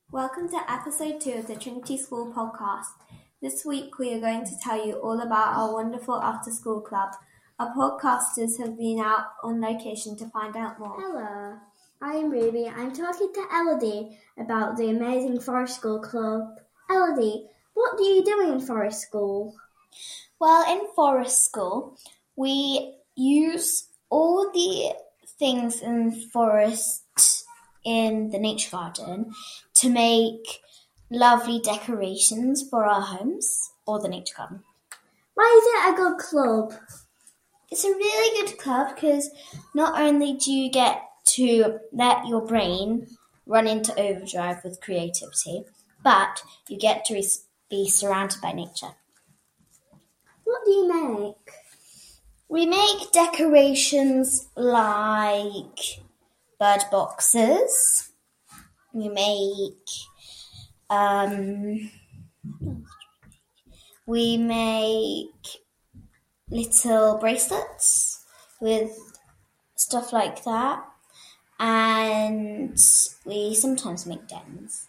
Welcome to episode 2 of the Trinity School podcast. This week we are going to tell you all about our wonderful after school club. Our podcasters have been out on location to find out more. Hello, I'm Ruby. I'm talking to Elodie about the amazing Forest School Club. Elodie, what do you do in Forest School? Well, in Forest School, we use all the things in forest in the nature garden to make lovely decorations for our homes or the nature garden. Why is it a good club? It's a really good club because not only do you get to let your brain run into overdrive with creativity, but you get to be surrounded by nature. What do you make? We make decorations like bird boxes. We make little bracelets with stuff like that, and we sometimes make dens.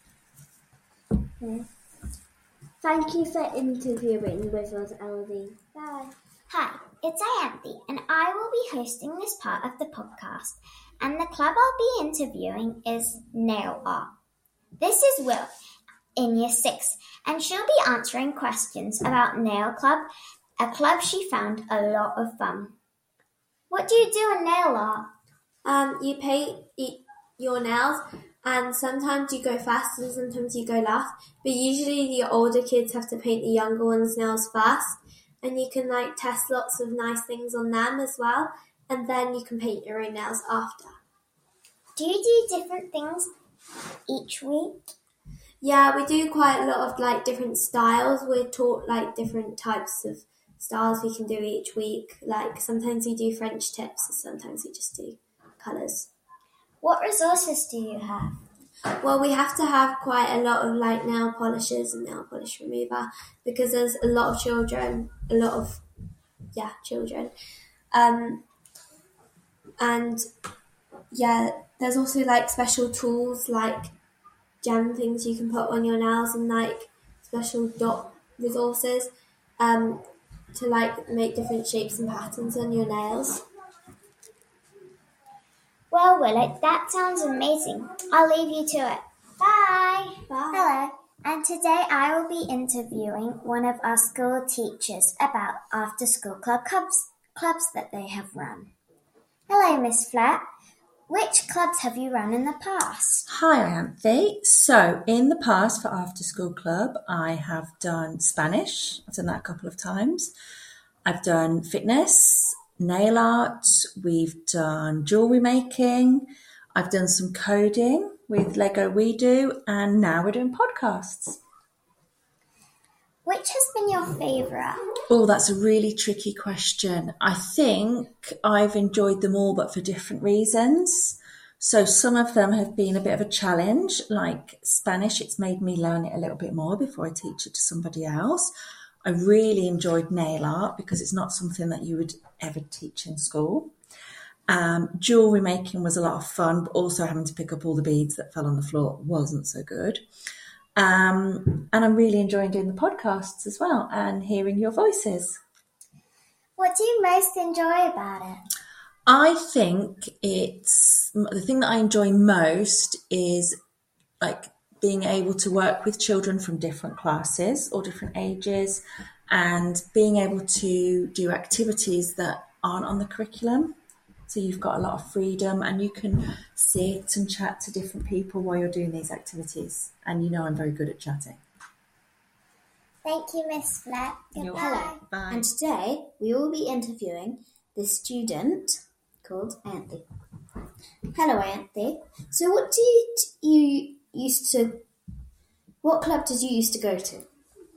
Thank you for interviewing with us, Elodie. Bye. Hi, it's Ianthe, and I will be hosting this part of the podcast. And the club I'll be interviewing is Nail Art. This is Will, in Year 6, and she'll be answering questions about Nail Club, a club she found a lot of fun. What do you do in nail art? You paint your nails, and sometimes you go fast and sometimes you go last, but usually the older kids have to paint the younger ones' nails first, and you can test lots of nice things on them as well, and then you can paint your own nails after. Do you do different things each week? Yeah, we do quite a lot of different styles. We're taught different types of styles we can do each week. Sometimes we do French tips, and sometimes we just do colours. What resources do you have? Well, we have to have quite a lot of nail polishes and nail polish remover because there's a lot of children. There's also special tools gem things you can put on your nails and special dot resources to make different shapes and patterns on your nails. Well, Willow, that sounds amazing. I'll leave you to it. Bye. Bye. Hello, and today I will be interviewing one of our school teachers about after-school clubs that they have run. Hello, Miss Flatt. Which clubs have you run in the past? Hi, Ianthe. So, in the past for After School Club, I have done Spanish. I've done that a couple of times. I've done fitness, nail art. We've done jewellery making. I've done some coding with Lego We Do, and now we're doing podcasts. Which has been your favourite? Oh, that's a really tricky question. I think I've enjoyed them all, but for different reasons. So some of them have been a bit of a challenge, like Spanish. It's made me learn it a little bit more before I teach it to somebody else. I really enjoyed nail art because it's not something that you would ever teach in school. Jewellery making was a lot of fun, but also having to pick up all the beads that fell on the floor wasn't so good. And I'm really enjoying doing the podcasts as well and hearing your voices. What do you most enjoy about it? I think the thing that I enjoy most is being able to work with children from different classes or different ages and being able to do activities that aren't on the curriculum. So you've got a lot of freedom and you can sit and chat to different people while you're doing these activities. And I'm very good at chatting. Thank you, Miss Flatt. Hello. Bye. And today we will be interviewing the student called Ianthe. Hello, Ianthe. So what club did you used to go to?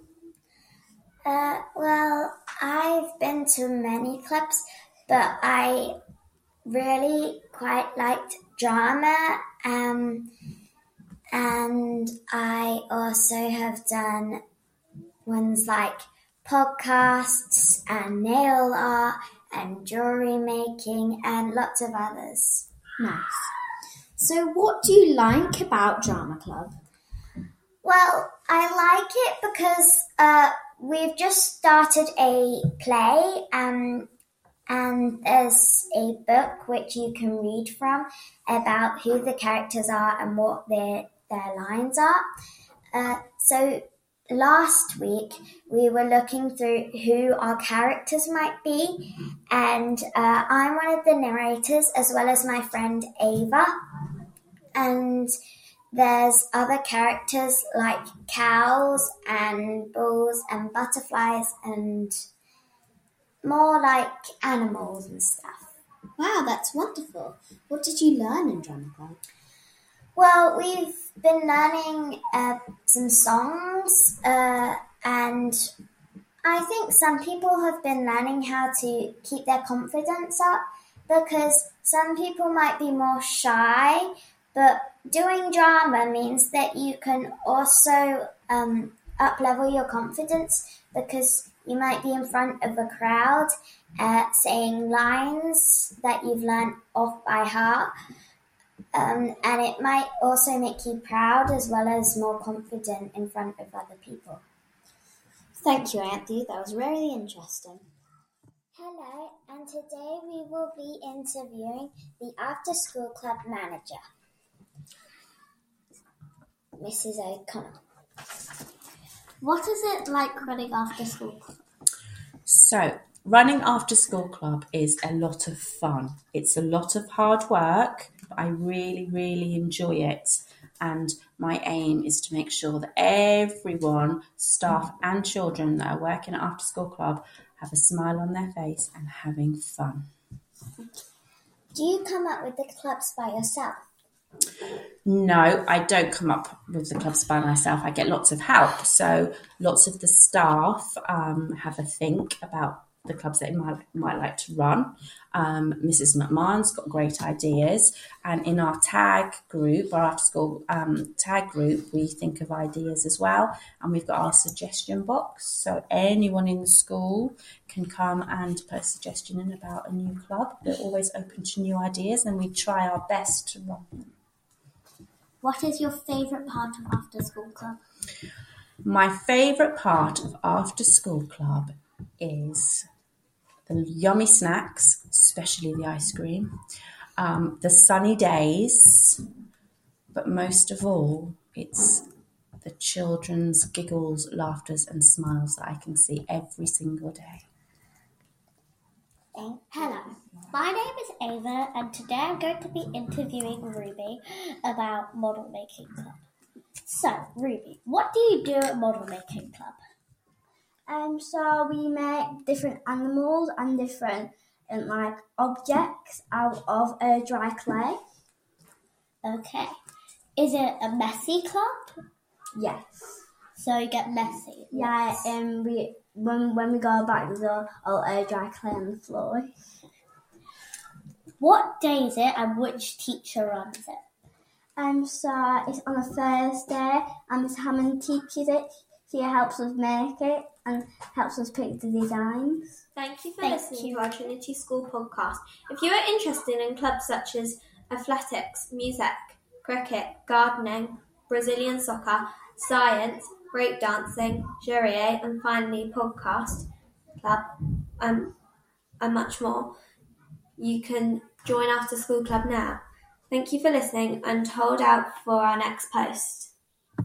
Well, I've been to many clubs, but I really quite liked drama, and I also have done ones like podcasts and nail art and jewellery making and lots of others. Nice. So what do you like about Drama Club? Well, I like it because we've just started a play and there's a book which you can read from about who the characters are and what their lines are. So last week we were looking through who our characters might be, and I'm one of the narrators as well as my friend Ava, and there's other characters like cows and bulls and butterflies and more like animals and stuff. Wow, that's wonderful. What did you learn in Drama Club? Well, we've been learning some songs, and I think some people have been learning how to keep their confidence up, because some people might be more shy, but doing drama means that you can also up-level your confidence, because you might be in front of a crowd saying lines that you've learned off by heart. And it might also make you proud as well as more confident in front of other people. Thank you, Anthony. That was really interesting. Hello, and today we will be interviewing the After School Club manager, Mrs. O'Connell. What is it like running After School Club? So, running After School Club is a lot of fun. It's a lot of hard work, but I really, really enjoy it. And my aim is to make sure that everyone, staff and children that are working at After School Club, have a smile on their face and having fun. Do you come up with the clubs by yourself? No, I don't come up with the clubs by myself. I get lots of help. So lots of the staff have a think about the clubs they might like to run. Mrs. McMahon's got great ideas. And in our tag group, our after school tag group, we think of ideas as well. And we've got our suggestion box. So anyone in the school can come and put a suggestion in about a new club. We're always open to new ideas and we try our best to run them. What is your favourite part of After School Club? My favourite part of After School Club is the yummy snacks, especially the ice cream, the sunny days, but most of all, it's the children's giggles, laughters and smiles that I can see every single day. Hello, my name is Ava, and today I'm going to be interviewing Ruby about Model Making Club. So, Ruby, what do you do at Model Making Club? So we make different animals and different objects out of dry clay. Okay. Is it a messy club? Yes. So you get messy? Yeah, when we go back, there's all dry clay on the floor. What day is it and which teacher runs it? So it's on a Thursday and Miss Hammond teaches it. She helps us make it and helps us pick the designs. Thank you for listening to our Trinity School podcast. If you are interested in clubs such as athletics, music, cricket, gardening, Brazilian soccer, science, breakdancing, Jurier, and finally podcast club, and much more, you can join After School Club now. Thank you for listening and hold out for our next post.